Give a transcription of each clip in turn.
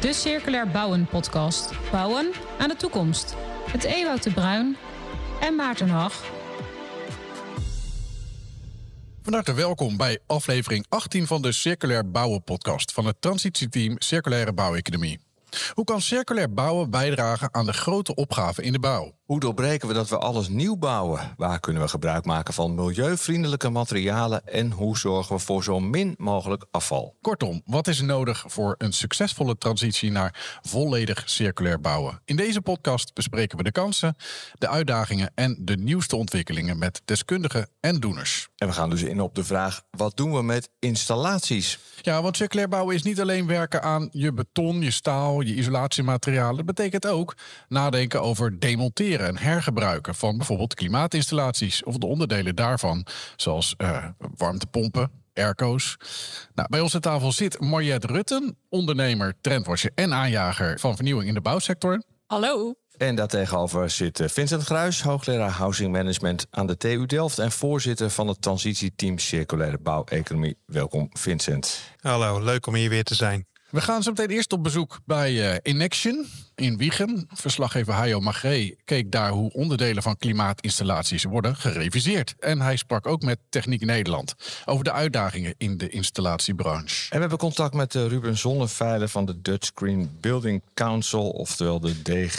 De Circulair Bouwen podcast. Bouwen aan de toekomst. Met Ewout de Bruin en Maarten Hag. Van harte welkom bij aflevering 18 van de Circulair Bouwen podcast van het transitieteam Circulaire Bouweconomie. Hoe kan circulair bouwen bijdragen aan de grote opgave in de bouw? Hoe doorbreken we dat we alles nieuw bouwen? Waar kunnen we gebruik maken van milieuvriendelijke materialen? En hoe zorgen we voor zo min mogelijk afval? Kortom, wat is nodig voor een succesvolle transitie naar volledig circulair bouwen? In deze podcast bespreken we de kansen, de uitdagingen en de nieuwste ontwikkelingen met deskundigen en doeners. En we gaan dus in op de vraag, wat doen we met installaties? Ja, want circulair bouwen is niet alleen werken aan je beton, je staal, je isolatiematerialen. Het betekent ook nadenken over demonteren en hergebruiken van bijvoorbeeld klimaatinstallaties of de onderdelen daarvan, zoals warmtepompen, airco's. Nou, bij ons aan tafel zit Mariette Rutten, ondernemer, trendwatcher en aanjager van vernieuwing in de bouwsector. Hallo. En daartegenover zit Vincent Gruijs, hoogleraar Housing Management aan de TU Delft en voorzitter van het transitieteam Circulaire Bouweconomie. Welkom Vincent. Hallo, leuk om hier weer te zijn. We gaan zo meteen eerst op bezoek bij Inaction in Wijchen. Verslaggever Hayo Magré keek daar hoe onderdelen van klimaatinstallaties worden gereviseerd. En hij sprak ook met Techniek Nederland over de uitdagingen in de installatiebranche. En we hebben contact met Ruben Zonneveiler van de Dutch Green Building Council, oftewel de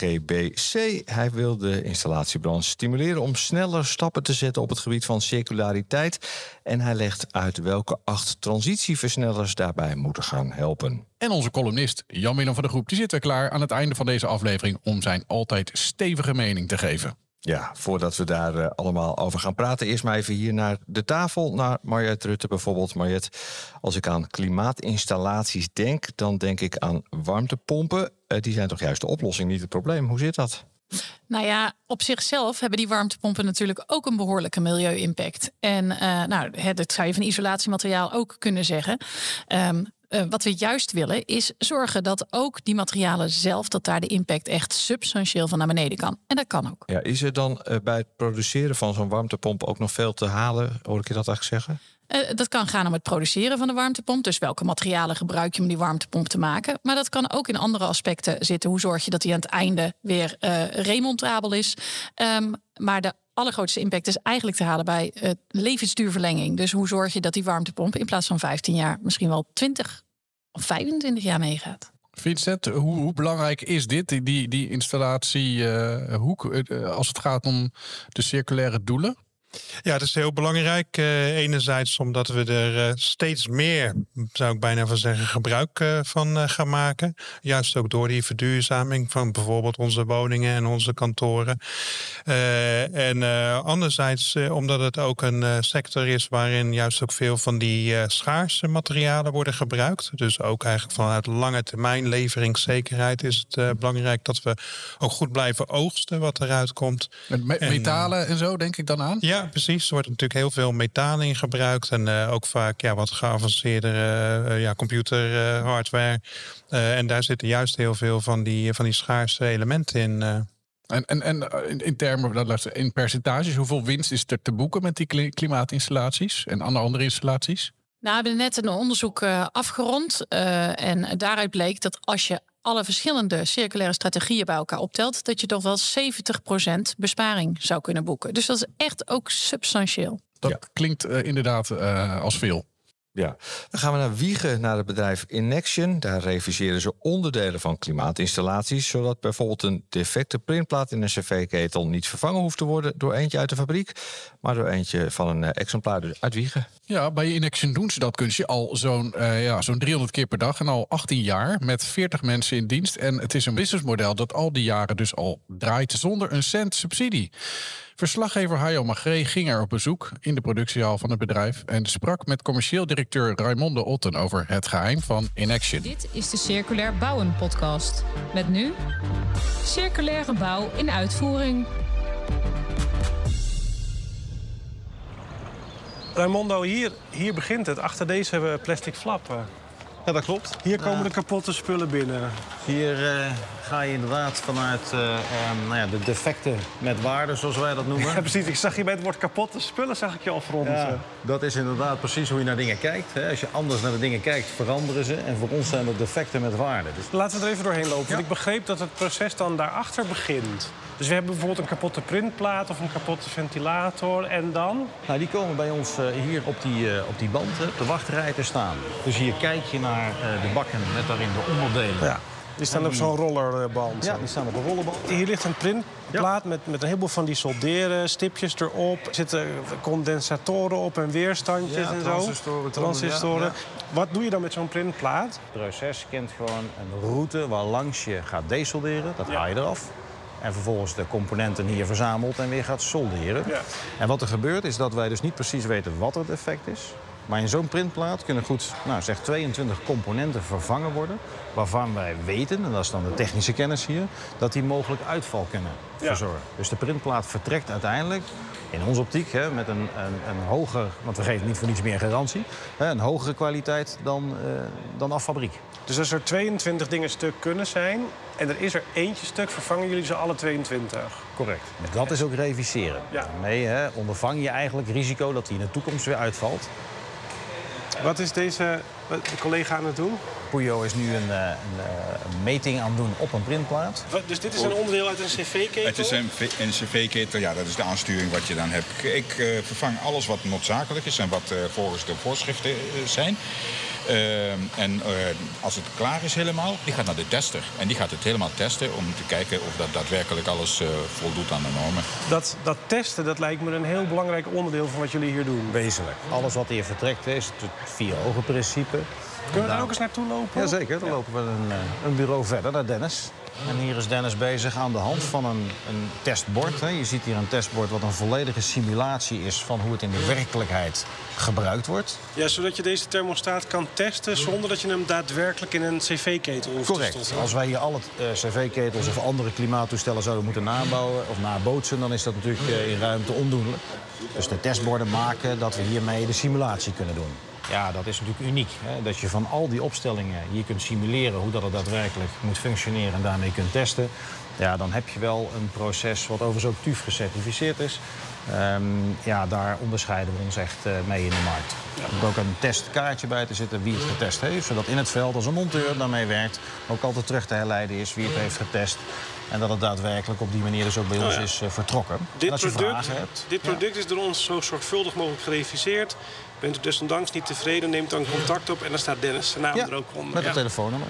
DGBC. Hij wil de installatiebranche stimuleren om sneller stappen te zetten op het gebied van circulariteit. En hij legt uit welke 8 transitieversnellers daarbij moeten gaan helpen. En onze columnist Jan-Willem van de Groep die zit weer klaar aan het einde van deze aflevering om zijn altijd stevige mening te geven. Ja, voordat we daar allemaal over gaan praten, eerst maar even hier naar de tafel, naar Mariette Rutten bijvoorbeeld. Mariette, als ik aan klimaatinstallaties denk, dan denk ik aan warmtepompen. Die zijn toch juist de oplossing, niet het probleem. Hoe zit dat? Nou ja, op zichzelf hebben die warmtepompen natuurlijk ook een behoorlijke milieu-impact. En dat zou je van isolatiemateriaal ook kunnen zeggen. Wat we juist willen is zorgen dat ook die materialen zelf, dat daar de impact echt substantieel van naar beneden kan. En dat kan ook. Ja, is er dan bij het produceren van zo'n warmtepomp ook nog veel te halen? Hoor ik je dat eigenlijk zeggen? Dat kan gaan om het produceren van de warmtepomp. Dus welke materialen gebruik je om die warmtepomp te maken. Maar dat kan ook in andere aspecten zitten. Hoe zorg je dat die aan het einde weer remontabel is? Maar de allergrootste impact is eigenlijk te halen bij levensduurverlenging. Dus hoe zorg je dat die warmtepomp in plaats van 15 jaar misschien wel 20 of 25 jaar meegaat? Vincent, hoe belangrijk is dit, die installatiehoek, als het gaat om de circulaire doelen? Ja, dat is heel belangrijk. Enerzijds omdat we er steeds meer, zou ik bijna van zeggen, gebruik van gaan maken. Juist ook door die verduurzaming van bijvoorbeeld onze woningen en onze kantoren. En anderzijds omdat het ook een sector is waarin juist ook veel van die schaarse materialen worden gebruikt. Dus ook eigenlijk vanuit lange termijn leveringszekerheid is het belangrijk dat we ook goed blijven oogsten wat eruit komt. Met metalen en zo denk ik dan aan? Ja, precies. Er wordt natuurlijk heel veel metaal in gebruikt. En ook vaak wat geavanceerde computerhardware. En daar zitten juist heel veel van die schaarse elementen in. En in termen, in percentages, hoeveel winst is er te boeken met die klimaatinstallaties en andere installaties? Nou, we hebben net een onderzoek afgerond. En daaruit bleek dat als je alle verschillende circulaire strategieën bij elkaar optelt, dat je toch wel 70% besparing zou kunnen boeken. Dus dat is echt ook substantieel. Dat klinkt inderdaad als veel. Ja, dan gaan we naar Wijchen, naar het bedrijf Inaction. Daar reviseren ze onderdelen van klimaatinstallaties, zodat bijvoorbeeld een defecte printplaat in een cv-ketel niet vervangen hoeft te worden door eentje uit de fabriek, maar door eentje van een exemplaar uit Wijchen. Ja, bij Inaction doen ze dat kunstje al zo'n 300 keer per dag en al 18 jaar met 40 mensen in dienst. En het is een businessmodel dat al die jaren dus al draait zonder een cent subsidie. Verslaggever Hayo Magré ging er op bezoek in de productiehal van het bedrijf en sprak met commercieel directeur Raimonde Otten over het geheim van Inaction. Dit is de Circulair Bouwen podcast. Met nu circulaire bouw in uitvoering. Raimondo, hier begint het. Achter deze plastic flap. Ja, dat klopt. Hier komen de kapotte spullen binnen. Hier ga je inderdaad vanuit de defecten met waarde, zoals wij dat noemen. Ja, precies. Ik zag je bij het woord kapotte spullen, zag ik je al fronsen. Ja, dat is inderdaad precies hoe je naar dingen kijkt. Hè. Als je anders naar de dingen kijkt, veranderen ze. En voor ons zijn dat defecten met waarde. Dus... Laten we er even doorheen lopen. Want ik begreep dat het proces dan daarachter begint. Dus we hebben bijvoorbeeld een kapotte printplaat of een kapotte ventilator. En dan? Nou, die komen bij ons hier op die band, op de wachtrij te staan. Dus hier kijk je naar de bakken met daarin de onderdelen. Ja. Die staan op zo'n rollerband. Ja, die staan op een rollerband. Hier ligt een printplaat met een heleboel van die solderen, stipjes erop. Er zitten condensatoren op en weerstandjes en zo. Transistoren. Ja. Wat doe je dan met zo'n printplaat? Het proces kent gewoon een route waar langs je gaat desolderen. Dat haal je eraf. En vervolgens de componenten hier verzamelt en weer gaat solderen. Ja. En wat er gebeurt is dat wij dus niet precies weten wat het effect is. Maar in zo'n printplaat kunnen goed 22 componenten vervangen worden. Waarvan wij weten, en dat is dan de technische kennis hier, dat die mogelijk uitval kunnen verzorgen. Dus de printplaat vertrekt uiteindelijk, in onze optiek, met een hoger, want we geven niet voor niets meer garantie, een hogere kwaliteit dan af fabriek. Dus als er 22 dingen stuk kunnen zijn en er is er eentje stuk, vervangen jullie ze alle 22? Correct. Dat is ook reviseren. Ja. Daarmee ondervang je eigenlijk risico dat die in de toekomst weer uitvalt. Wat is deze collega aan het doen? Puyo is nu een meting aan het doen op een printplaat. Dus dit is een onderdeel uit een cv-ketel? Het is een cv-ketel, ja, dat is de aansturing wat je dan hebt. Ik vervang alles wat noodzakelijk is en wat volgens de voorschriften zijn. Als het klaar is helemaal, die gaat naar de tester. En die gaat het helemaal testen om te kijken of dat daadwerkelijk alles voldoet aan de normen. Dat testen, dat lijkt me een heel belangrijk onderdeel van wat jullie hier doen. Wezenlijk. Alles wat hier vertrekt is het 4-ogen-principe. Kunnen we daar ook eens naartoe lopen? Jazeker, dan lopen we een bureau verder naar Dennis. En hier is Dennis bezig aan de hand van een testbord. Je ziet hier een testbord wat een volledige simulatie is van hoe het in de werkelijkheid gebruikt wordt. Ja, zodat je deze thermostaat kan testen zonder dat je hem daadwerkelijk in een cv-ketel hoeft Correct. te stoppen. Als wij hier alle cv-ketels of andere klimaattoestellen zouden moeten nabouwen of nabootsen, dan is dat natuurlijk in ruimte ondoenlijk. Dus de testborden maken dat we hiermee de simulatie kunnen doen. Ja, dat is natuurlijk uniek. Hè? Dat je van al die opstellingen hier kunt simuleren hoe dat het daadwerkelijk moet functioneren en daarmee kunt testen. Ja, dan heb je wel een proces wat overigens ook TÜV gecertificeerd is. Daar onderscheiden we ons echt mee in de markt. Er moet ook een testkaartje bij te zitten wie het getest heeft. Zodat in het veld als een monteur daarmee werkt ook altijd terug te herleiden is wie het heeft getest. En dat het daadwerkelijk op die manier dus ook bij ons is vertrokken. Dit product is door ons zo zorgvuldig mogelijk gereviseerd. Bent u desondanks niet tevreden, neemt dan contact op en dan staat Dennis zijn naam er ook onder. Met het telefoonnummer.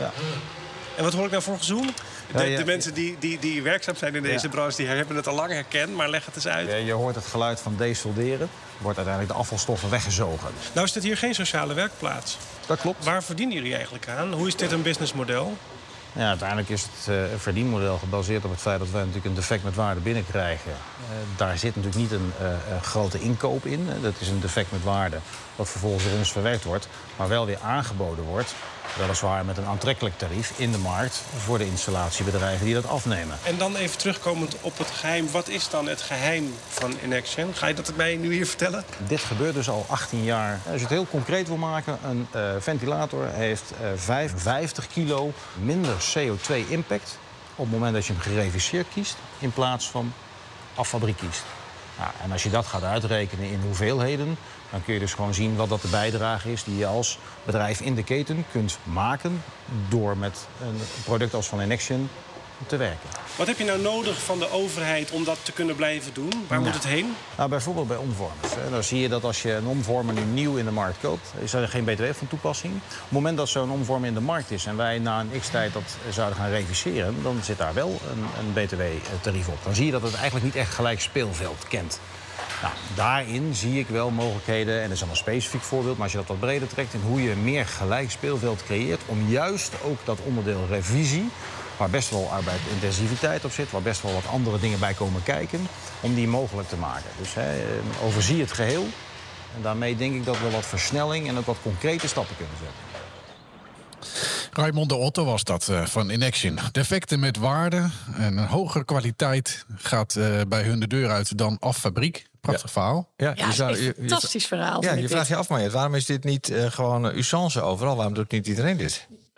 En wat hoor ik nou voor gezoem? De mensen die werkzaam zijn in deze branche, die hebben het al lang herkend, maar leg het eens uit. Ja, je hoort het geluid van desolderen. Wordt uiteindelijk de afvalstoffen weggezogen. Nou is dit hier geen sociale werkplaats. Dat klopt. Waar verdienen jullie eigenlijk aan? Hoe is dit een businessmodel? Ja, uiteindelijk is het een verdienmodel gebaseerd op het feit dat wij natuurlijk een defect met waarde binnenkrijgen. Daar zit natuurlijk niet een grote inkoop in. Dat is een defect met waarde wat vervolgens door ons verwerkt wordt, maar wel weer aangeboden wordt. Weliswaar met een aantrekkelijk tarief in de markt voor de installatiebedrijven die dat afnemen. En dan even terugkomend op het geheim. Wat is dan het geheim van Inaction? Ga je dat mij nu hier vertellen? Dit gebeurt dus al 18 jaar. Als je het heel concreet wil maken, een ventilator heeft 55 kilo minder CO2-impact op het moment dat je hem gereviseerd kiest in plaats van af fabriek kiest. Nou, en als je dat gaat uitrekenen in hoeveelheden, dan kun je dus gewoon zien wat dat de bijdrage is die je als bedrijf in de keten kunt maken door met een product als van Inaction te werken. Wat heb je nou nodig van de overheid om dat te kunnen blijven doen? Waar moet het heen? Nou, bijvoorbeeld bij omvormers. Dan zie je dat als je een omvormer nu nieuw in de markt koopt, is er geen btw van toepassing. Op het moment dat zo'n omvormer in de markt is en wij na een x-tijd dat zouden gaan reviseren, dan zit daar wel een btw-tarief op. Dan zie je dat het eigenlijk niet echt gelijk speelveld kent. Nou, daarin zie ik wel mogelijkheden, en dat is dan een specifiek voorbeeld, maar als je dat wat breder trekt, in hoe je meer gelijk speelveld creëert om juist ook dat onderdeel revisie, waar best wel arbeidsintensiviteit op zit, waar best wel wat andere dingen bij komen kijken, om die mogelijk te maken. Dus overzie het geheel. En daarmee denk ik dat we wat versnelling en ook wat concrete stappen kunnen zetten. Raymond de Otto was dat van Inaction. Defecten met waarde en een hogere kwaliteit gaat bij hun de deur uit dan af fabriek. Prachtig verhaal. Ja, fantastisch verhaal. Ja, je vraagt je af, maar waarom is dit niet gewoon usance overal? Waarom doet niet iedereen dit?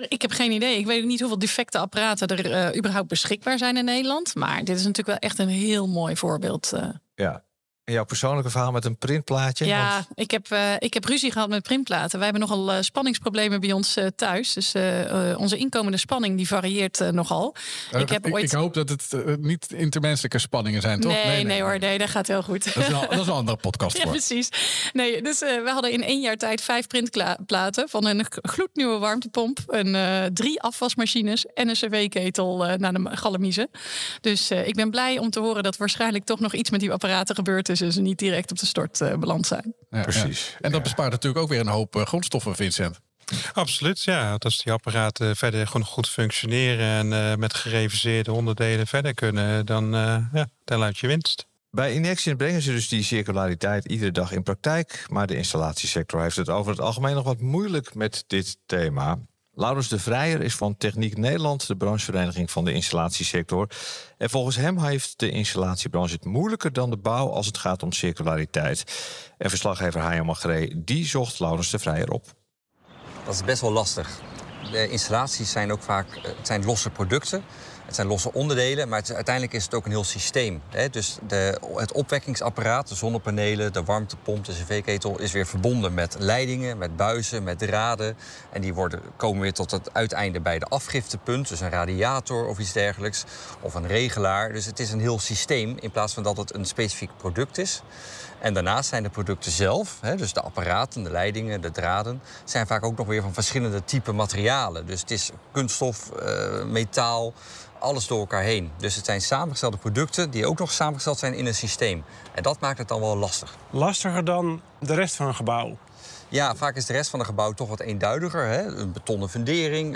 Ik heb geen idee. Ik weet ook niet hoeveel defecte apparaten er überhaupt beschikbaar zijn in Nederland. Maar dit is natuurlijk wel echt een heel mooi voorbeeld. Ja. En jouw persoonlijke verhaal met een printplaatje? Ja, ik heb ruzie gehad met printplaten. Wij hebben nogal spanningsproblemen bij ons thuis. Dus onze inkomende spanning die varieert nogal. Ik hoop dat het niet intermenselijke spanningen zijn, toch? Nee hoor, dat gaat heel goed. Dat is een andere podcast voor. Ja, precies. Nee, dus we hadden in 1 jaar tijd 5 printplaten van een gloednieuwe warmtepomp, 3 afwasmachines en een cv-ketel naar de galamiezen. Dus ik ben blij om te horen dat waarschijnlijk toch nog iets met die apparaten gebeurd is. Dus ze niet direct op de stort beland zijn. Ja, precies. Ja. En dat bespaart natuurlijk ook weer een hoop grondstoffen, Vincent. Absoluut, ja. Als die apparaten verder gewoon goed functioneren en met gereviseerde onderdelen verder kunnen, dan luidt je winst. Bij Inextion brengen ze dus die circulariteit iedere dag in praktijk. Maar de installatiesector heeft het over het algemeen nog wat moeilijk met dit thema. Laurens de Vrijer is van Techniek Nederland, de branchevereniging van de installatiesector. En volgens hem heeft de installatiebranche het moeilijker dan de bouw als het gaat om circulariteit. En verslaggever Hajo Magree, die zocht Laurens de Vrijer op. Dat is best wel lastig. De installaties zijn ook vaak losse producten. Het zijn losse onderdelen, maar uiteindelijk is het ook een heel systeem. Dus het opwekkingsapparaat, de zonnepanelen, de warmtepomp, de cv-ketel is weer verbonden met leidingen, met buizen, met draden. En die komen weer tot het uiteinde bij de afgiftepunt. Dus een radiator of iets dergelijks, of een regelaar. Dus het is een heel systeem in plaats van dat het een specifiek product is. En daarnaast zijn de producten zelf, dus de apparaten, de leidingen, de draden, zijn vaak ook nog weer van verschillende typen materialen. Dus het is kunststof, metaal, alles door elkaar heen. Dus het zijn samengestelde producten die ook nog samengesteld zijn in een systeem. En dat maakt het dan wel lastig. Lastiger dan de rest van een gebouw? Ja, vaak is de rest van een gebouw toch wat eenduidiger. Een betonnen fundering,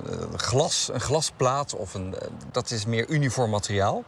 een glasplaat, dat is meer uniform materiaal.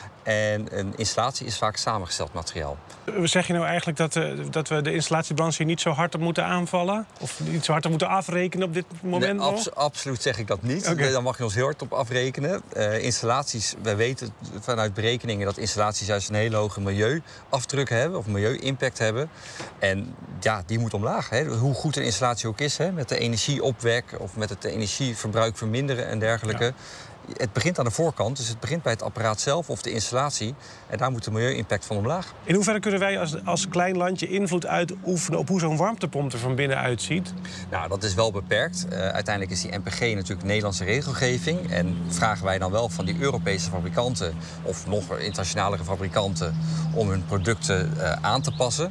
En een installatie is vaak samengesteld materiaal. Zeg je nou eigenlijk dat we de installatiebranche niet zo hard op moeten aanvallen? Of niet zo hard op moeten afrekenen op dit moment? Nee, absoluut zeg ik dat niet. Okay. Daar mag je ons heel hard op afrekenen. Installaties, wij weten vanuit berekeningen dat installaties juist een hele hoge milieuafdruk hebben of milieu-impact hebben. En ja, die moet omlaag. Hoe goed een installatie ook is, met de energieopwek of met het energieverbruik verminderen en dergelijke. Ja. Het begint aan de voorkant, dus het begint bij het apparaat zelf of de installatie. En daar moet de milieu-impact van omlaag. In hoeverre kunnen wij als klein landje invloed uitoefenen op hoe zo'n warmtepomp er van binnen uitziet? Nou, dat is wel beperkt. Uiteindelijk is die NPG natuurlijk Nederlandse regelgeving. En vragen wij dan wel van die Europese fabrikanten of nog internationale fabrikanten om hun producten aan te passen.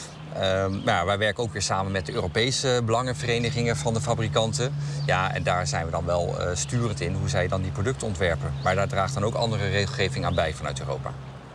Maar wij werken ook weer samen met de Europese belangenverenigingen van de fabrikanten. Ja, en daar zijn we dan wel sturend in hoe zij dan die producten ontwerpen. Maar daar draagt dan ook andere regelgeving aan bij vanuit Europa.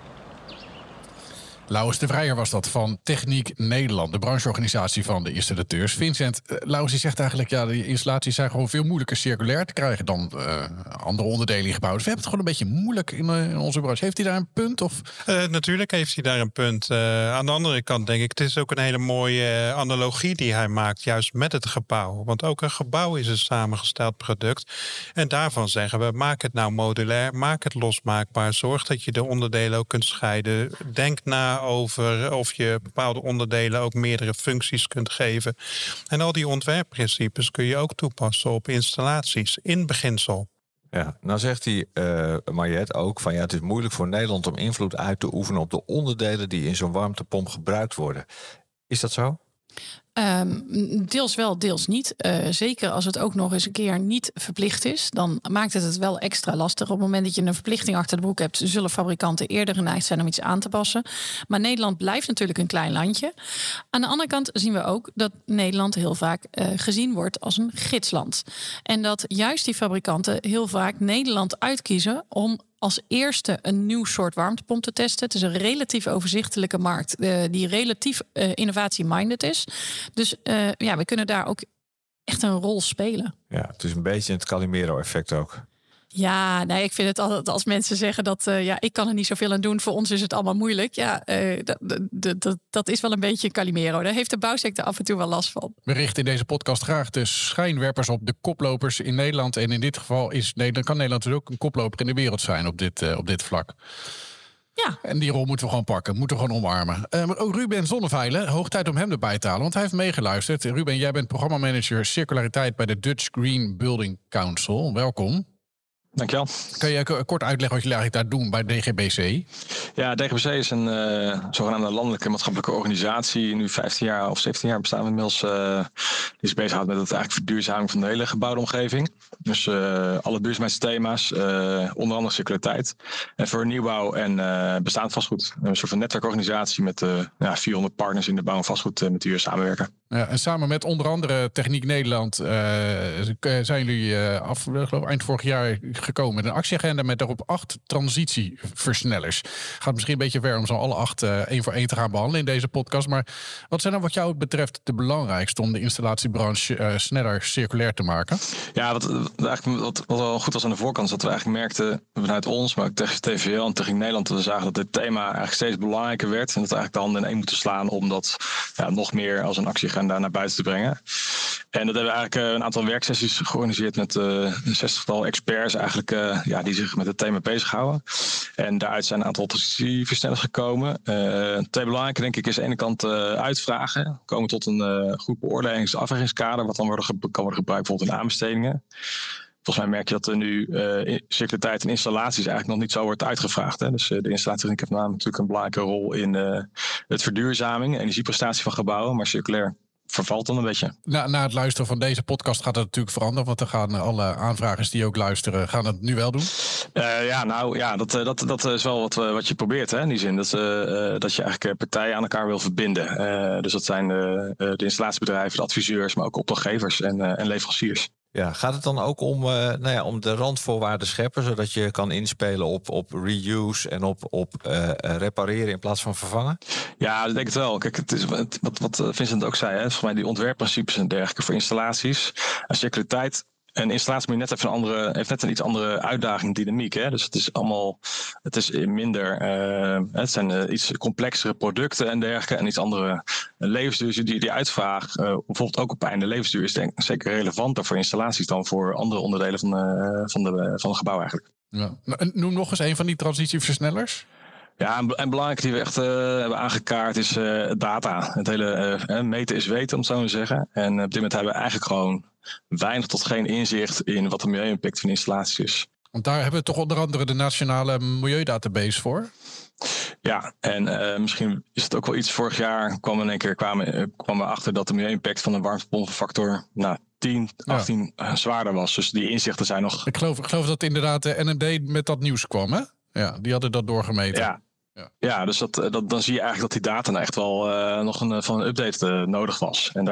Laurens de Vrijer was dat van Techniek Nederland, de brancheorganisatie van de installateurs. Vincent, Laurens zegt eigenlijk, ja, die installaties zijn gewoon veel moeilijker circulair te krijgen dan andere onderdelen in gebouwen. Dus we hebben het gewoon een beetje moeilijk in onze branche. Heeft hij daar een punt? Of? Natuurlijk heeft hij daar een punt. Aan de andere kant denk ik, het is ook een hele mooie analogie die hij maakt, juist met het gebouw. Want ook een gebouw is een samengesteld product. En daarvan zeggen we, maak het nou modulair, maak het losmaakbaar. Zorg dat je de onderdelen ook kunt scheiden. Denk na over of je bepaalde onderdelen ook meerdere functies kunt geven. En al die ontwerpprincipes kun je ook toepassen op installaties in beginsel. Ja, nou zegt hij, Mariette, ook van ja, het is moeilijk voor Nederland om invloed uit te oefenen op de onderdelen die in zo'n warmtepomp gebruikt worden. Is dat zo? Deels wel, deels niet. Zeker als het ook nog eens een keer niet verplicht is, dan maakt het wel extra lastig. Op het moment dat je een verplichting achter de broek hebt, zullen fabrikanten eerder geneigd zijn om iets aan te passen. Maar Nederland blijft natuurlijk een klein landje. Aan de andere kant zien we ook dat Nederland heel vaak gezien wordt als een gidsland. En dat juist die fabrikanten heel vaak Nederland uitkiezen om als eerste een nieuw soort warmtepomp te testen. Het is een relatief overzichtelijke markt die relatief innovatie-minded is. Dus we kunnen daar ook echt een rol spelen. Ja, het is een beetje het Calimero-effect ook. Ja, nee, ik vind het altijd als mensen zeggen dat ik kan er niet zoveel aan doen. Voor ons is het allemaal moeilijk. Ja, dat is wel een beetje een Calimero. Daar heeft de bouwsector af en toe wel last van. We richten in deze podcast graag de schijnwerpers op de koplopers in Nederland. En in dit geval kan Nederland dus ook een koploper in de wereld zijn op dit vlak. Ja. En die rol moeten we gewoon pakken, moeten we gewoon omarmen. Maar ook Ruben Zonneveilen, hoog tijd om hem erbij te halen, want hij heeft meegeluisterd. Ruben, jij bent programmamanager circulariteit bij de Dutch Green Building Council. Welkom. Dankjewel. Kan je kort uitleggen wat jullie eigenlijk daar doen bij DGBC? Ja, DGBC is een zogenaamde landelijke maatschappelijke organisatie. Nu 15 jaar of 17 jaar bestaan we inmiddels. Die is bezighoudt met het eigenlijk verduurzaming van de hele gebouwde omgeving. Dus alle duurzaamheidsthema's, onder andere circulariteit. En voor nieuwbouw en bestaand vastgoed. Een soort van netwerkorganisatie met 400 partners in de bouw en vastgoed met wie we samenwerken. Ja, en samen met onder andere Techniek Nederland zijn jullie eind vorig jaar gekomen met een actieagenda met daarop 8 transitieversnellers. Gaat misschien een beetje ver om zo alle 8 één voor één te gaan behandelen in deze podcast. Maar wat zijn dan wat jou betreft de belangrijkste om de installatiebranche sneller circulair te maken? Ja, wat wel goed was aan de voorkant is dat we eigenlijk merkten vanuit ons, maar ook tegen TVL en Techniek Nederland, dat we zagen dat dit thema eigenlijk steeds belangrijker werd. En dat we eigenlijk de handen in één moeten slaan om dat nog meer als een actieagenda naar buiten te brengen. En dat hebben we eigenlijk een aantal werksessies georganiseerd met een 60-tal experts eigenlijk die zich met het thema bezighouden. En daaruit zijn een aantal transitieversnellers gekomen. 2 belangrijke denk ik is aan de ene kant uitvragen. Komen tot een goed beoordelings- en afwegingskader wat dan kan worden gebruikt bijvoorbeeld in aanbestedingen. Volgens mij merk je dat er nu circulariteit en installaties eigenlijk nog niet zo wordt uitgevraagd. Hè? Dus de installatietechniek heeft namelijk natuurlijk een belangrijke rol in het verduurzaming, energieprestatie van gebouwen, maar circulair vervalt dan een beetje. Na het luisteren van deze podcast gaat het natuurlijk veranderen, want er gaan alle aanvragers die ook luisteren, gaan het nu wel doen? Dat is wel wat je probeert, hè, in die zin. Dat je eigenlijk partijen aan elkaar wil verbinden. Dus dat zijn de installatiebedrijven, de adviseurs, maar ook opdrachtgevers en leveranciers. Ja, gaat het dan ook om de randvoorwaarden scheppen, zodat je kan inspelen op reuse en op repareren in plaats van vervangen? Ja, ik denk het wel. Kijk, het is wat Vincent ook zei, hè, volgens mij die ontwerpprincipes en dergelijke voor installaties. En circulariteit. Een installatie moet heeft net een iets andere uitdaging, dynamiek. Hè? Dus het is minder, het zijn iets complexere producten en dergelijke. En iets andere levensduur. Die uitvraag, bijvoorbeeld ook op einde levensduur, is denk ik zeker relevanter voor installaties dan voor andere onderdelen van het gebouw eigenlijk. Ja. Noem nog eens een van die transitieversnellers. Ja, en belangrijk die we echt hebben aangekaart is data. Het hele meten is weten, om het zo te zeggen. En op dit moment hebben we eigenlijk gewoon weinig tot geen inzicht in wat de milieu-impact van de installatie is. Want daar hebben we toch onder andere de nationale milieudatabase voor? Ja, en misschien is het ook wel iets. Vorig jaar kwamen we achter dat de milieu-impact van een warmtepompenfactor 10, 18 zwaarder was. Dus die inzichten zijn nog... Ik geloof dat inderdaad de NMD met dat nieuws kwam, hè? Ja, die hadden dat doorgemeten. Ja, dus dan zie je eigenlijk dat die data echt wel nog een update nodig was. En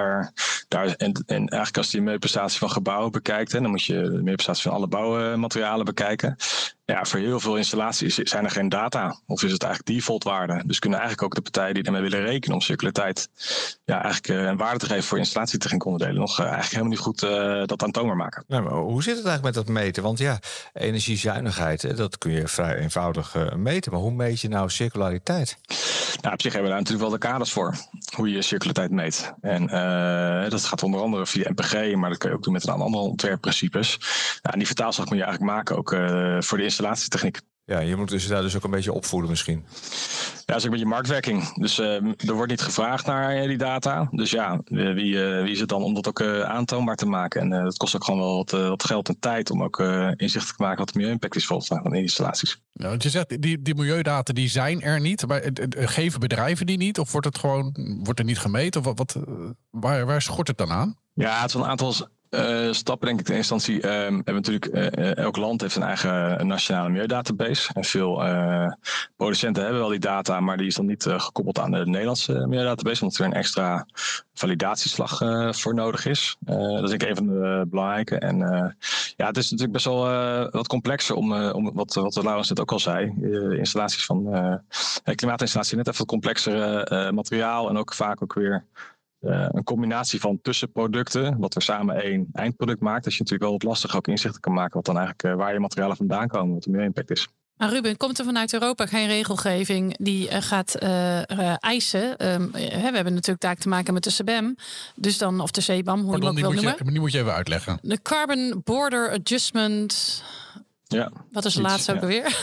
eigenlijk als je de milieuprestatie van gebouwen bekijkt, dan moet je de milieuprestatie van alle bouwmaterialen bekijken. Ja, voor heel veel installaties zijn er geen data. Of is het eigenlijk defaultwaarde. Dus kunnen eigenlijk ook de partijen die daarmee willen rekenen om circulariteit eigenlijk een waarde te geven voor installatietechniek onderdelen nog eigenlijk helemaal niet goed dat aantoonbaar maken. Nou, maar hoe zit het eigenlijk met dat meten? Want energiezuinigheid, dat kun je vrij eenvoudig meten. Maar hoe meet je nou circulariteit? Nou, op zich hebben we daar natuurlijk wel de kaders voor. Hoe je circulariteit meet. En dat gaat onder andere via MPG, maar dat kun je ook doen met een aantal andere ontwerpprincipes. En die vertaalslag moet je eigenlijk maken ook voor de installatietechniek. Ja, je moet daar dus ook een beetje opvoeden misschien. Ja, dat is ook een beetje marktwerking. Dus er wordt niet gevraagd naar die data. Dus ja, wie is het dan om dat ook aantoonbaar te maken? En dat kost ook gewoon wel wat geld en tijd om ook inzicht te maken wat de milieu-impact is van die installaties. Ja, want je zegt, die milieudata die zijn er niet, maar geven bedrijven die niet? Of wordt er niet gemeten? Of waar schort het dan aan? Ja, het is een aantal stappen denk ik in eerste instantie. Hebben natuurlijk, elk land heeft een eigen nationale milieudatabase. En veel producenten hebben wel die data, maar die is dan niet gekoppeld aan de Nederlandse milieudatabase, omdat er een extra validatieslag voor nodig is. Dat is denk ik een van de belangrijke. En het is natuurlijk best wel wat complexer om wat Laurens net ook al zei. Installaties van klimaatinstallatie net even wat complexere materiaal en ook vaak ook weer een combinatie van tussenproducten, wat er samen één eindproduct maakt. Dat je natuurlijk wel wat lastig ook inzichten kan maken wat dan eigenlijk waar je materialen vandaan komen, wat de milieu-impact is. Maar Ruben, komt er vanuit Europa geen regelgeving die gaat eisen? We hebben natuurlijk taak te maken met de CBAM, dus dan, of de CBAM, hoe je hem ook wil noemen. Die moet je even uitleggen. De Carbon Border Adjustment Ja, wat is de laatste ook alweer?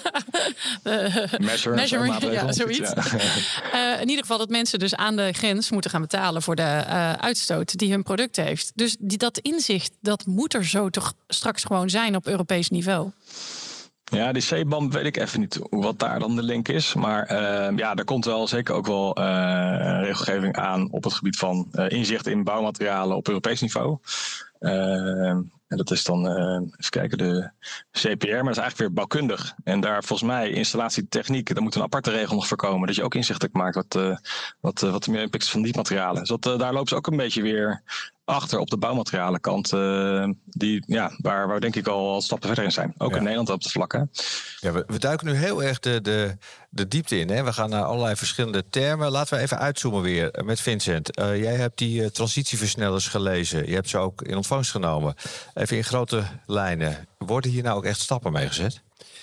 Measurement, ja, zoiets. Ja. In ieder geval dat mensen dus aan de grens moeten gaan betalen voor de uitstoot die hun product heeft. Dus dat inzicht, dat moet er zo toch straks gewoon zijn op Europees niveau. Ja, die CBAM weet ik even niet wat daar dan de link is. Maar er komt wel zeker ook wel regelgeving aan op het gebied van inzicht in bouwmaterialen op Europees niveau. En dat is dan, even kijken, de CPR, maar dat is eigenlijk weer bouwkundig. En daar volgens mij installatietechniek, daar moet een aparte regel nog voor komen. Dat je ook inzicht hebt maakt wat de milieu-impact is van die materialen. Dus daar lopen ze ook een beetje weer achter op de bouwmaterialenkant. Waar denk ik al stappen verder in zijn. Ook in Nederland op de vlakken. Ja, we duiken nu heel erg de diepte in. Hè? We gaan naar allerlei verschillende termen. Laten we even uitzoomen weer met Vincent. Jij hebt die transitieversnellers gelezen. Je hebt ze ook in ontvangst genomen. Even in grote lijnen. Worden hier nou ook echt stappen mee gezet?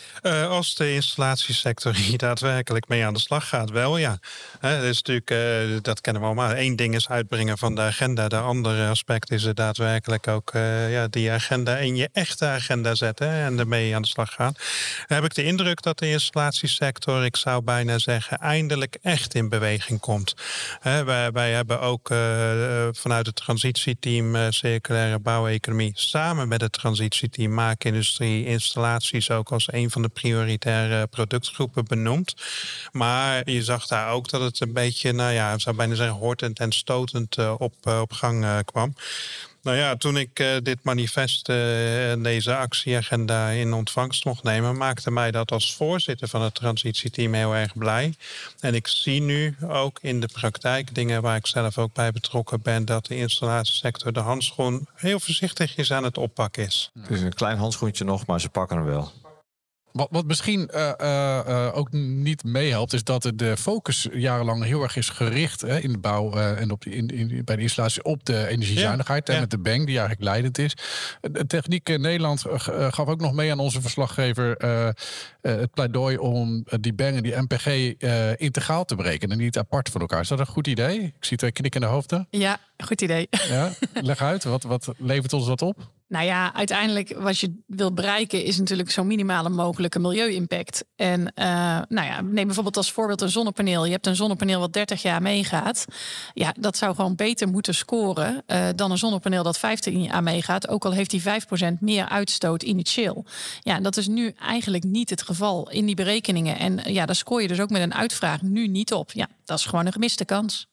Als de installatiesector hier daadwerkelijk mee aan de slag gaat, wel ja. Dat is natuurlijk, dat kennen we allemaal. Eén ding is uitbrengen van de agenda. De andere aspect is het daadwerkelijk ook die agenda in je echte agenda zetten en ermee aan de slag gaan. Dan heb ik de indruk dat de installatiesector, ik zou bijna zeggen, eindelijk echt in beweging komt. Wij hebben ook vanuit het transitieteam circulaire bouweconomie samen met het transitieteam maakindustrie installaties ook als een van de prioritaire productgroepen benoemd. Maar je zag daar ook dat het een beetje, ik zou bijna zeggen, hortend en stotend op gang kwam. Nou ja, toen ik dit manifest en deze actieagenda in ontvangst mocht nemen, maakte mij dat als voorzitter van het transitieteam heel erg blij. En ik zie nu ook in de praktijk, dingen waar ik zelf ook bij betrokken ben, dat de installatiesector de handschoen heel voorzichtig aan het oppakken is. Het is een klein handschoentje nog, maar ze pakken hem wel. Wat misschien ook niet meehelpt, is dat de focus jarenlang heel erg is gericht in de bouw en bij de installatie op de energiezuinigheid. Met de BANG, die eigenlijk leidend is. De Techniek in Nederland gaf ook nog mee aan onze verslaggever het pleidooi om die BANG en die MPG integraal te berekenen en niet apart van elkaar. Is dat een goed idee? Ik zie twee knikkende hoofden. Ja, goed idee. Ja, leg uit, wat levert ons dat op? Nou ja, uiteindelijk wat je wil bereiken is natuurlijk zo minimale mogelijke milieu-impact. En neem bijvoorbeeld als voorbeeld een zonnepaneel. Je hebt een zonnepaneel wat 30 jaar meegaat. Ja, dat zou gewoon beter moeten scoren dan een zonnepaneel dat 15 jaar meegaat. Ook al heeft die 5% meer uitstoot initieel. Ja, dat is nu eigenlijk niet het geval in die berekeningen. En daar scoor je dus ook met een uitvraag nu niet op. Ja, dat is gewoon een gemiste kans.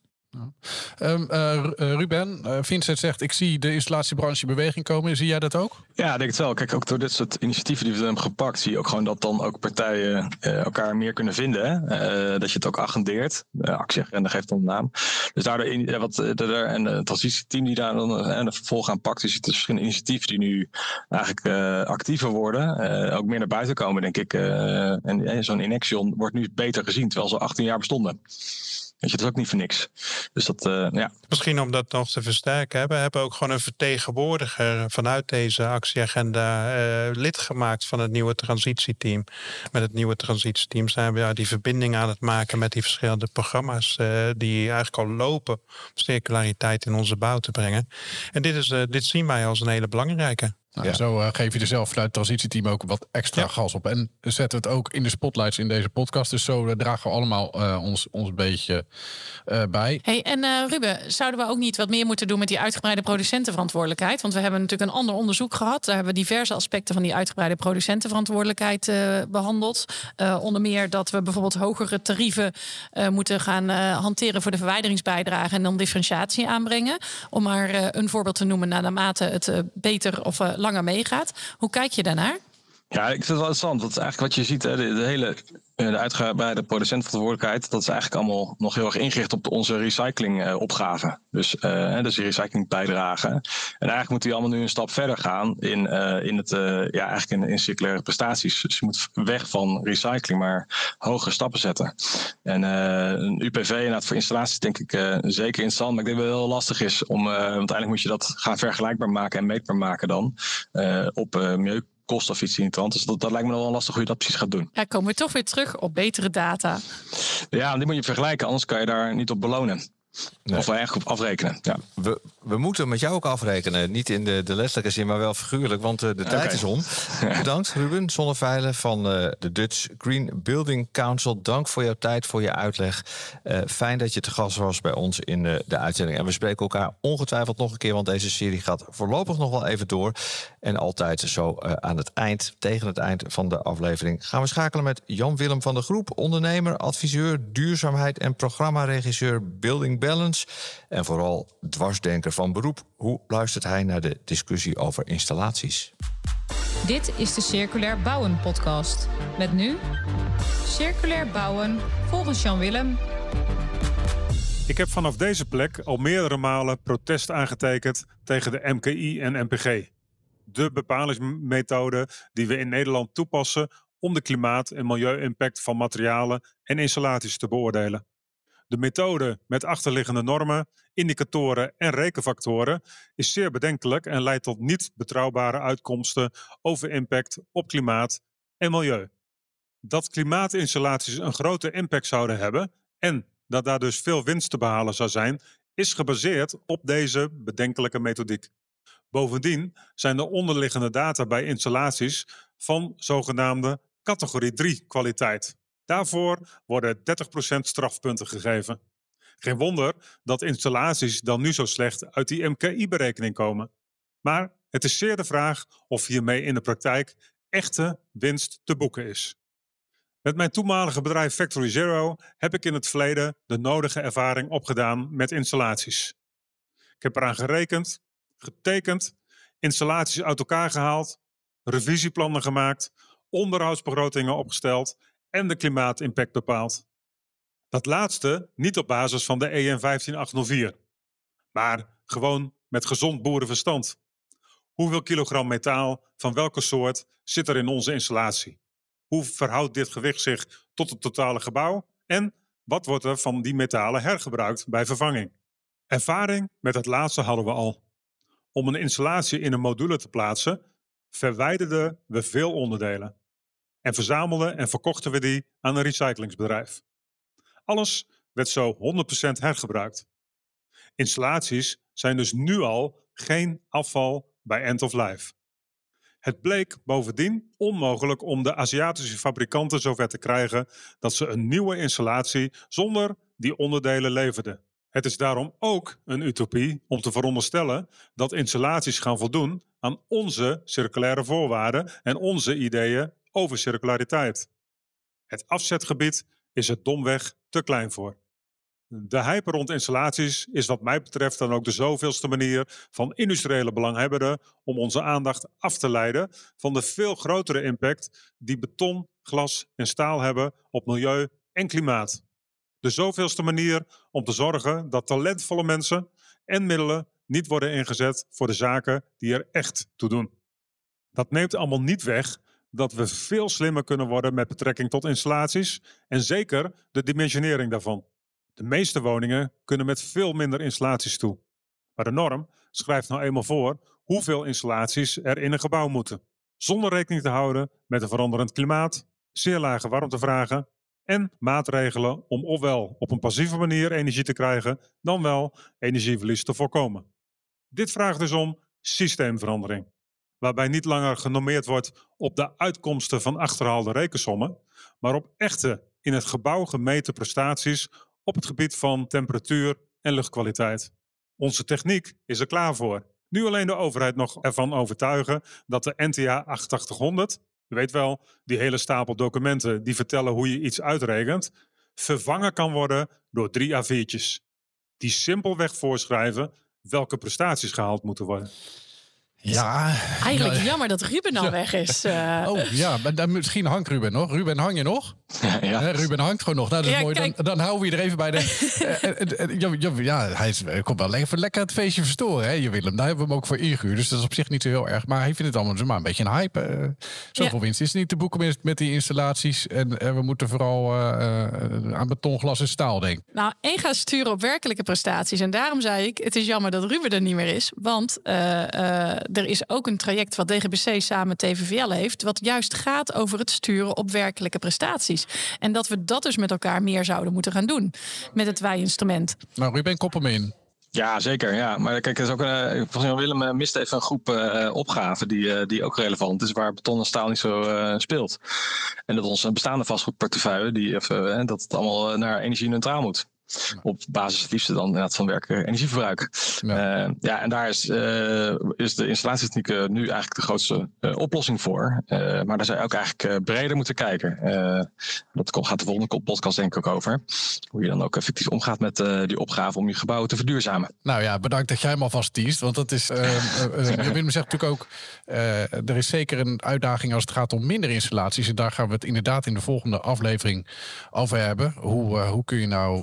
Ruben, Vincent zegt, ik zie de installatiebranche in beweging komen. Zie jij dat ook? Ja, ik denk het wel. Kijk, ook door dit soort initiatieven die we hebben gepakt, zie je ook gewoon dat dan ook partijen elkaar meer kunnen vinden. Dat je het ook agendeert. Actieagenda geeft dan een naam. Dus daardoor en het transitieteam die daar dan een vervolg aan pakt. Dus je ziet verschillende initiatieven die nu eigenlijk actiever worden. Ook meer naar buiten komen, denk ik. En zo'n Inexion wordt nu beter gezien, terwijl ze 18 jaar bestonden. Weet je, dat is ook niet voor niks. Dus dat, Misschien om dat nog te versterken. We hebben ook gewoon een vertegenwoordiger vanuit deze actieagenda lid gemaakt van het nieuwe transitieteam. Met het nieuwe transitieteam zijn we die verbinding aan het maken met die verschillende programma's die eigenlijk al lopen om circulariteit in onze bouw te brengen. En dit zien wij als een hele belangrijke. Zo geef je er zelf vanuit het transitieteam ook wat extra gas op. En zetten we het ook in de spotlights in deze podcast. Dus zo dragen we allemaal ons beetje bij. Hey, en Ruben, zouden we ook niet wat meer moeten doen met die uitgebreide producentenverantwoordelijkheid? Want we hebben natuurlijk een ander onderzoek gehad. Daar hebben we diverse aspecten van die uitgebreide producentenverantwoordelijkheid behandeld. Onder meer dat we bijvoorbeeld hogere tarieven moeten gaan hanteren voor de verwijderingsbijdrage en dan differentiatie aanbrengen. Om maar een voorbeeld te noemen naarmate het beter of langer meegaat. Hoe kijk je daarnaar? Ja, ik vind het wel interessant. Dat is eigenlijk wat je ziet, de uitgebreide producentenverantwoordelijkheid, dat is eigenlijk allemaal nog heel erg ingericht op onze recyclingopgave. Dus die recyclingbijdrage. En eigenlijk moet die allemaal nu een stap verder gaan in circulaire prestaties. Dus je moet weg van recycling, maar hogere stappen zetten. En een UPV inderdaad voor installaties denk ik zeker interessant. Maar ik denk dat het wel heel lastig is om, want uiteindelijk moet je dat gaan vergelijkbaar maken en meetbaar maken dan op milieu. Kost of iets in het land. Dus dat lijkt me wel lastig hoe je dat precies gaat doen. Ja, komen we toch weer terug op betere data. Ja, die moet je vergelijken, anders kan je daar niet op belonen. Nee. Of we erg op afrekenen. Ja. We moeten met jou ook afrekenen. Niet in de letterlijke zin, maar wel figuurlijk. Want de tijd is om. Bedankt, Ruben Zonneveilen van de Dutch Green Building Council. Dank voor jouw tijd, voor je uitleg. Fijn dat je te gast was bij ons in de uitzending. En we spreken elkaar ongetwijfeld nog een keer. Want deze serie gaat voorlopig nog wel even door. En altijd zo aan het eind, tegen het eind van de aflevering, gaan we schakelen met Jan-Willem van der Groep. Ondernemer, adviseur, duurzaamheid en programmaregisseur Building Balance. En vooral dwarsdenker van beroep. Hoe luistert hij naar de discussie over installaties? Dit is de Circulair Bouwen podcast. Met nu Circulair Bouwen volgens Jan-Willem. Ik heb vanaf deze plek al meerdere malen protest aangetekend tegen de MKI en MPG. De bepalingsmethode die we in Nederland toepassen om de klimaat- en milieu-impact van materialen en installaties te beoordelen. De methode met achterliggende normen, indicatoren en rekenfactoren is zeer bedenkelijk en leidt tot niet betrouwbare uitkomsten over impact op klimaat en milieu. Dat klimaatinstallaties een grote impact zouden hebben en dat daar dus veel winst te behalen zou zijn, is gebaseerd op deze bedenkelijke methodiek. Bovendien zijn de onderliggende data bij installaties van zogenaamde categorie 3 kwaliteit. Daarvoor worden 30% strafpunten gegeven. Geen wonder dat installaties dan nu zo slecht uit die MKI-berekening komen. Maar het is zeer de vraag of hiermee in de praktijk echte winst te boeken is. Met mijn toenmalige bedrijf Factory Zero heb ik in het verleden de nodige ervaring opgedaan met installaties. Ik heb eraan gerekend, getekend, installaties uit elkaar gehaald, revisieplannen gemaakt, onderhoudsbegrotingen opgesteld en de klimaatimpact bepaald. Dat laatste niet op basis van de EN 15804, maar gewoon met gezond boerenverstand. Hoeveel kilogram metaal van welke soort zit er in onze installatie? Hoe verhoudt dit gewicht zich tot het totale gebouw? En wat wordt er van die metalen hergebruikt bij vervanging? Ervaring met het laatste hadden we al. Om een installatie in een module te plaatsen, verwijderden we veel onderdelen. En verzamelden en verkochten we die aan een recyclingsbedrijf. Alles werd zo 100% hergebruikt. Installaties zijn dus nu al geen afval bij end of life. Het bleek bovendien onmogelijk om de Aziatische fabrikanten zover te krijgen dat ze een nieuwe installatie zonder die onderdelen leverden. Het is daarom ook een utopie om te veronderstellen dat installaties gaan voldoen aan onze circulaire voorwaarden en onze ideeën over circulariteit. Het afzetgebied is er domweg te klein voor. De hype rond installaties is wat mij betreft dan ook de zoveelste manier van industriële belanghebbenden om onze aandacht af te leiden van de veel grotere impact die beton, glas en staal hebben op milieu en klimaat. De zoveelste manier om te zorgen dat talentvolle mensen en middelen niet worden ingezet voor de zaken die er echt toe doen. Dat neemt allemaal niet weg dat we veel slimmer kunnen worden met betrekking tot installaties en zeker de dimensionering daarvan. De meeste woningen kunnen met veel minder installaties toe. Maar de norm schrijft nou eenmaal voor hoeveel installaties er in een gebouw moeten. Zonder rekening te houden met een veranderend klimaat, zeer lage warmtevragen en maatregelen om ofwel op een passieve manier energie te krijgen, dan wel energieverlies te voorkomen. Dit vraagt dus om systeemverandering, waarbij niet langer genormeerd wordt op de uitkomsten van achterhaalde rekensommen, maar op echte in het gebouw gemeten prestaties op het gebied van temperatuur en luchtkwaliteit. Onze techniek is er klaar voor. Nu alleen de overheid nog ervan overtuigen dat de NTA 8800, je weet wel, die hele stapel documenten die vertellen hoe je iets uitrekent, vervangen kan worden door 3 A4'tjes. Die simpelweg voorschrijven welke prestaties gehaald moeten worden. Ja. Eigenlijk jammer dat Ruben al weg is. Oh ja, maar misschien hangt Ruben nog. Ruben, hang je nog? Ja. Ruben hangt gewoon nog. Nou, dat is mooi. Dan houden we er even bij hij komt wel lekker het feestje verstoren, hè, je Willem. Daar hebben we hem ook voor ingehuurd. Dus dat is op zich niet zo heel erg. Maar hij vindt het allemaal maar een beetje een hype. Zoveel winst is niet te boeken met die installaties. En we moeten vooral aan beton, glas en staal denken. Nou, één gaat sturen op werkelijke prestaties. En daarom zei ik, het is jammer dat Ruben er niet meer is. Want er is ook een traject wat DGBC samen met TVVL heeft, wat juist gaat over het sturen op werkelijke prestaties. En dat we dat dus met elkaar meer zouden moeten gaan doen met het wij-instrument. Nou, Ruben, koppel me in. Ja, zeker. Ja. Maar kijk, er is ook volgens mij Willem mist even een groep opgaven die ook relevant is, waar beton en staal niet zo speelt. En dat onze bestaande vastgoedportefeuille, dat het allemaal naar energie-neutraal moet. Op basis het liefste dan inderdaad van energieverbruik. Ja. En daar is de installatietechniek nu eigenlijk de grootste oplossing voor. Maar daar zou je ook eigenlijk breder moeten kijken. Dat gaat de volgende podcast denk ik ook over. Hoe je dan ook effectief omgaat met die opgave om je gebouwen te verduurzamen. Nou ja, bedankt dat jij hem alvast teest. Want dat is, Willem zegt natuurlijk ook, er is zeker een uitdaging als het gaat om minder installaties. En daar gaan we het inderdaad in de volgende aflevering over hebben. Hoe kun je nou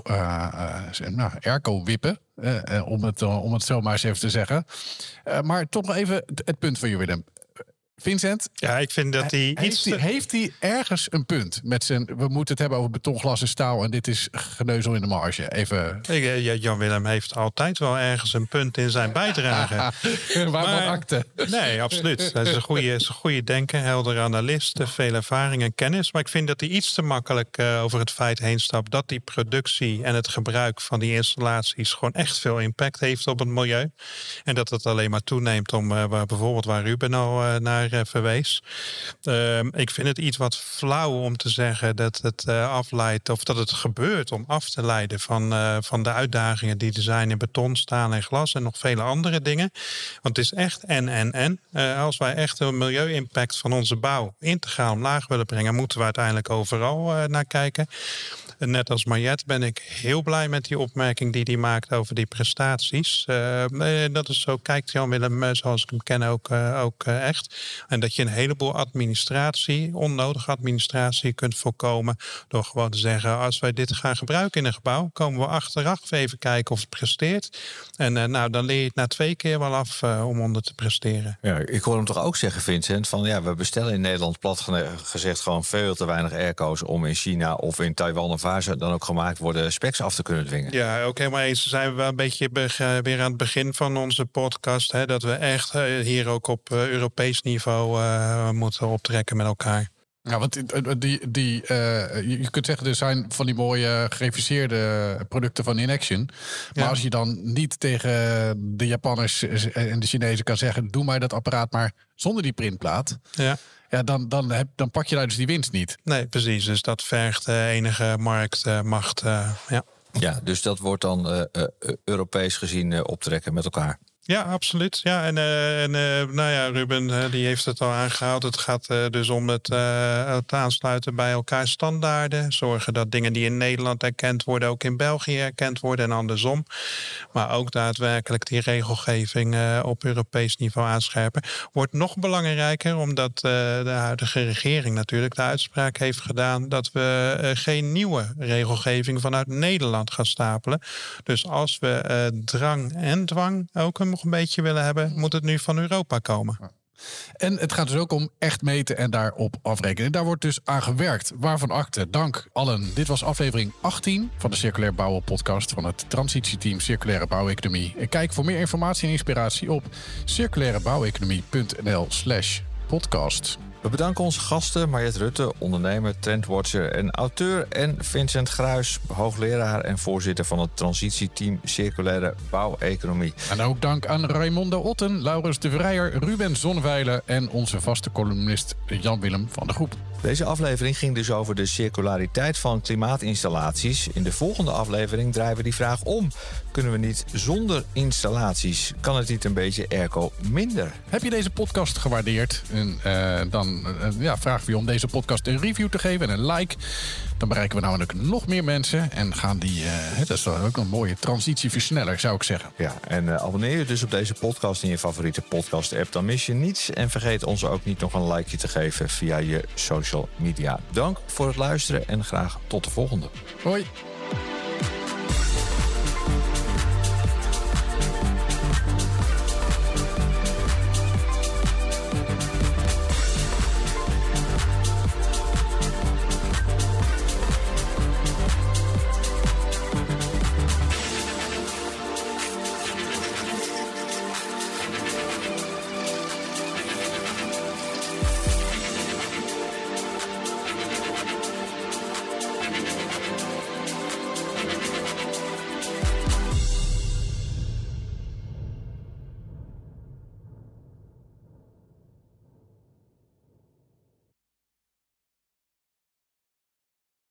airco wippen, om het zo maar eens even te zeggen. Maar toch nog even het punt van je, Willem. Vincent? Ja, ik vind dat heeft hij ergens een punt met zijn... We moeten het hebben over beton, glas en staal en dit is geneuzel in de marge. Even... Jan-Willem heeft altijd wel ergens een punt in zijn bijdrage. Waarvan akte? Nee, absoluut. Hij is een goede denker, heldere analist, veel ervaring en kennis. Maar ik vind dat hij iets te makkelijk over het feit heen stapt dat die productie en het gebruik van die installaties gewoon echt veel impact heeft op het milieu. En dat het alleen maar toeneemt om bijvoorbeeld waar Ruben al naar verwees. Ik vind het iets wat flauw om te zeggen dat het afleidt of dat het gebeurt om af te leiden van de uitdagingen die er zijn in beton, staal en glas en nog vele andere dingen. Want het is echt en. Als wij echt de milieu-impact van onze bouw integraal omlaag willen brengen, moeten we uiteindelijk overal naar kijken. Net als Mariette ben ik heel blij met die opmerking die hij maakt over die prestaties. Dat is zo, kijkt Jan-Willem, zoals ik hem ken, ook echt. En dat je een heleboel onnodige administratie kunt voorkomen door gewoon te zeggen, als wij dit gaan gebruiken in een gebouw, komen we achteraf even kijken of het presteert. En dan leer je het na 2 keer wel af om onder te presteren. Ja, ik hoor hem toch ook zeggen, Vincent, van ja, we bestellen in Nederland plat gezegd gewoon veel te weinig airco's om in China of in Taiwan of waar ze dan ook gemaakt worden specs af te kunnen dwingen. Ja, ook helemaal eens. Zijn we wel een beetje weer aan het begin van onze podcast, hè, dat we echt hier ook op Europees niveau moeten optrekken met elkaar. Ja, want je kunt zeggen, er zijn van die mooie gereviseerde producten van Inaction. Maar als je dan niet tegen de Japanners en de Chinezen kan zeggen, doe mij dat apparaat maar zonder die printplaat. Ja, dan pak je daar dus die winst niet. Nee, precies. Dus dat vergt enige marktmacht. Ja, dus dat wordt dan Europees gezien optrekken met elkaar. Ja, absoluut. Ja, Ruben die heeft het al aangehaald. Het gaat dus om het aansluiten bij elkaar standaarden. Zorgen dat dingen die in Nederland erkend worden ook in België erkend worden en andersom. Maar ook daadwerkelijk die regelgeving op Europees niveau aanscherpen. Wordt nog belangrijker omdat de huidige regering natuurlijk de uitspraak heeft gedaan dat we geen nieuwe regelgeving vanuit Nederland gaan stapelen. Dus als we drang en dwang ook nog een beetje willen hebben, moet het nu van Europa komen. En het gaat dus ook om echt meten en daarop afrekenen. Daar wordt dus aan gewerkt. Waarvan akte. Dank allen. Dit was aflevering 18 van de Circulair Bouwen podcast van het transitieteam Circulaire Bouweconomie. En kijk voor meer informatie en inspiratie op circulairebouweconomie.nl/podcast. We bedanken onze gasten Mariette Rutte, ondernemer, trendwatcher en auteur, en Vincent Gruijs, hoogleraar en voorzitter van het transitieteam Circulaire Bouweconomie. En ook dank aan Raimonda Otten, Laurens de Vrijer, Ruben Zonneveilen en onze vaste columnist Jan-Willem van de Groep. Deze aflevering ging dus over de circulariteit van klimaatinstallaties. In de volgende aflevering draaien we die vraag om. Kunnen we niet zonder installaties? Kan het niet een beetje airco minder? Heb je deze podcast gewaardeerd? Dan vragen we je om deze podcast een review te geven en een like. Dan bereiken we namelijk nog meer mensen en gaan dat is dan ook een mooie transitieversneller, zou ik zeggen. Ja, en abonneer je dus op deze podcast in je favoriete podcast-app. Dan mis je niets. En vergeet ons ook niet nog een likeje te geven via je social media. Dank voor het luisteren en graag tot de volgende. Hoi.